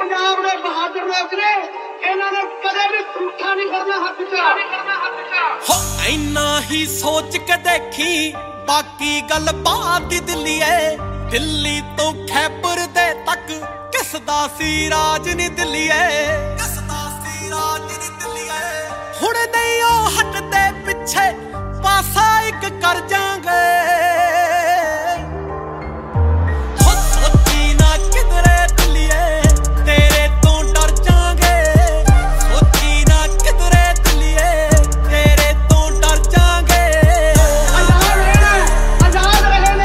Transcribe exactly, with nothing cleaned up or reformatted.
ਪੰਜਾਬ ਦੇ ਬਹਾਦਰ ਲੋਕ ਨੇ, ਇਹਨਾਂ ਨੇ ਕਦੇ ਵੀ ਝੂਠਾ ਨਹੀਂ ਕਰਨਾ ਹੱਥ ਚ। ਹੋ ਇੰਨਾ ਹੀ ਸੋਚ ਕੇ ਦੇਖੀ ਬਾਕੀ ਗੱਲ ਬਾਤ ਦੀ ਦਿੱਲੀਏ, ਦਿੱਲੀ ਤੋਂ ਖੈਬਰ ਦੇ ਤੱਕ ਕਿਸ ਦਾ ਸੀ ਰਾਜ ਨੀ ਦਿੱਲੀਏ, ਕਿਸ ਦਾ ਸੀ ਰਾਜ ਨੀ ਦਿੱਲੀਏ। ਹੁਣ ਨਹੀਂ ਉਹ ਹੱਟ ਦੇ ਪਿੱਛੇ ਪਾਸਾ ਇੱਕ ਕਰ ਜਾ